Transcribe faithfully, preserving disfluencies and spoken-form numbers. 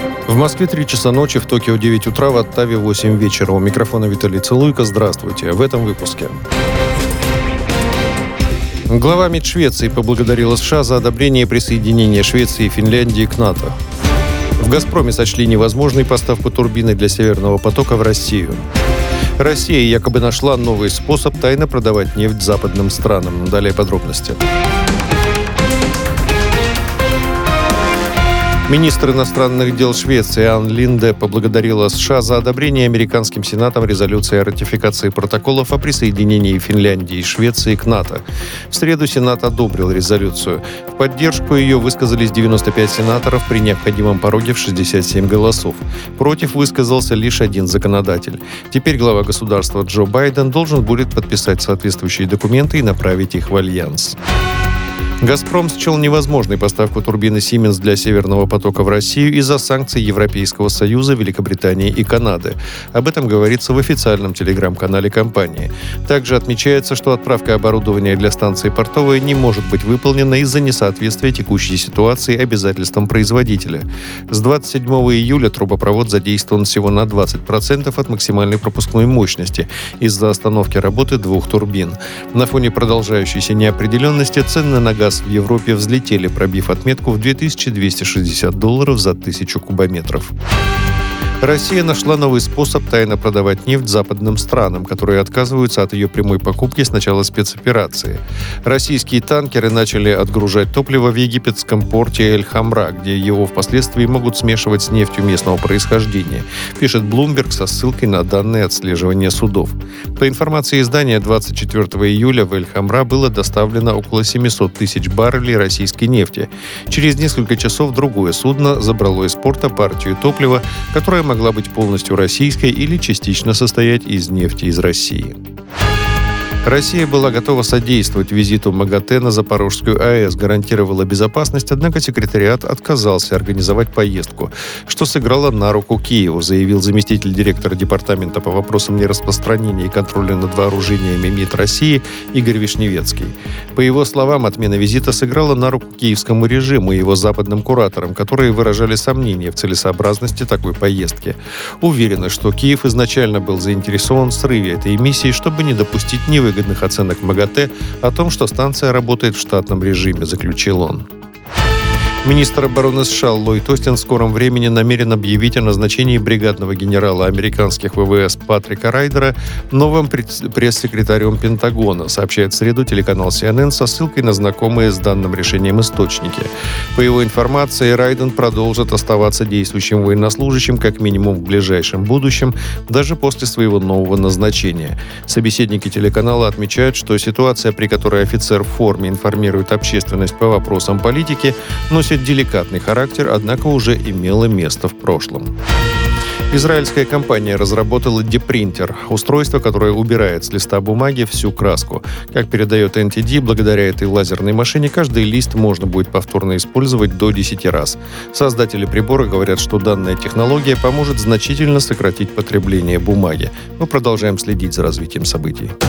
В Москве три часа ночи, в Токио девять утра, в Оттаве восемь вечера. У микрофона Виталий Целуйко. Здравствуйте. В этом выпуске. Глава МИД Швеции поблагодарила США за одобрение присоединения Швеции и Финляндии к НАТО. В «Газпроме» сочли невозможной поставку турбины для «Северного потока» в Россию. Россия якобы нашла новый способ тайно продавать нефть западным странам. Далее подробности. Министр иностранных дел Швеции Анн Линде поблагодарила США за одобрение американским Сенатом резолюции о ратификации протоколов о присоединении Финляндии и Швеции к НАТО. В среду Сенат одобрил резолюцию. В поддержку ее высказались девяносто пять сенаторов при необходимом пороге в шестьдесят семь голосов. Против высказался лишь один законодатель. Теперь глава государства Джо Байден должен будет подписать соответствующие документы и направить их в Альянс. «Газпром» счел невозможной поставку турбины «Сименс» для «Северного потока» в Россию из-за санкций Европейского Союза, Великобритании и Канады. Об этом говорится в официальном телеграм-канале компании. Также отмечается, что отправка оборудования для станции портовой не может быть выполнена из-за несоответствия текущей ситуации обязательствам производителя. С двадцать седьмого июля трубопровод задействован всего на двадцать процентов от максимальной пропускной мощности из-за остановки работы двух турбин. На фоне продолжающейся неопределенности цены на газ в Европе взлетели, пробив отметку в две тысячи двести шестьдесят долларов за тысячу кубометров. Россия нашла новый способ тайно продавать нефть западным странам, которые отказываются от ее прямой покупки с начала спецоперации. Российские танкеры начали отгружать топливо в египетском порте Эль-Хамра, где его впоследствии могут смешивать с нефтью местного происхождения, пишет Bloomberg со ссылкой на данные отслеживания судов. По информации издания, двадцать четвёртого июля в Эль-Хамра было доставлено около семьсот тысяч баррелей российской нефти. Через несколько часов другое судно забрало из порта партию топлива, которая могла быть полностью российской или частично состоять из нефти из России. Россия была готова содействовать визиту МАГАТЭ на Запорожскую АЭС, гарантировала безопасность, однако секретариат отказался организовать поездку, что сыграло на руку Киеву, заявил заместитель директора Департамента по вопросам нераспространения и контроля над вооружениями МИД России Игорь Вишневецкий. По его словам, отмена визита сыграла на руку киевскому режиму и его западным кураторам, которые выражали сомнения в целесообразности такой поездки. Уверены, что Киев изначально был заинтересован в срыве этой миссии, чтобы не допустить невыгодных оценок МАГАТЭ о том, что станция работает в штатном режиме, заключил он. Министр обороны США Ллойд Остин в скором времени намерен объявить о назначении бригадного генерала американских ВВС Патрика Райдера новым пресс-секретарем Пентагона, сообщает в среду телеканал си эн эн со ссылкой на знакомые с данным решением источники. По его информации, Райден продолжит оставаться действующим военнослужащим как минимум в ближайшем будущем, даже после своего нового назначения. Собеседники телеканала отмечают, что ситуация, при которой офицер в форме информирует общественность по вопросам политики, носит деликатный характер, однако уже имело место в прошлом. Израильская компания разработала депринтер – устройство, которое убирает с листа бумаги всю краску. Как передает эн ти ди, благодаря этой лазерной машине каждый лист можно будет повторно использовать до десяти раз. Создатели прибора говорят, что данная технология поможет значительно сократить потребление бумаги. Мы продолжаем следить за развитием событий.